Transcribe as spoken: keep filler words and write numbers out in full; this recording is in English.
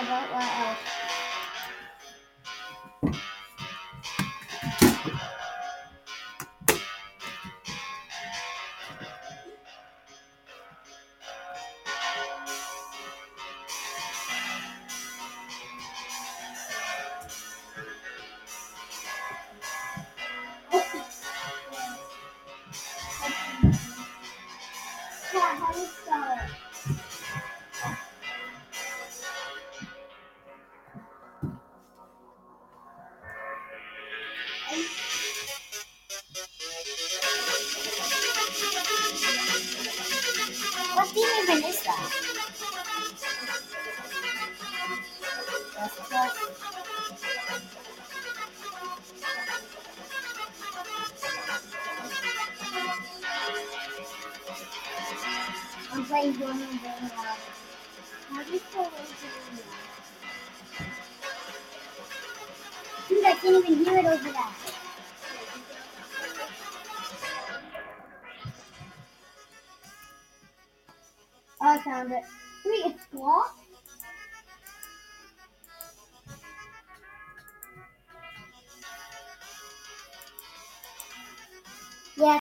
what, what else? Yeah, how do you spell it? What team even is that? Yes, yes. I'm playing Jordan and Jordan now. How do you spell it? Dude, I can't even hear it over that. Oh, I found it. Wait, it's blocked?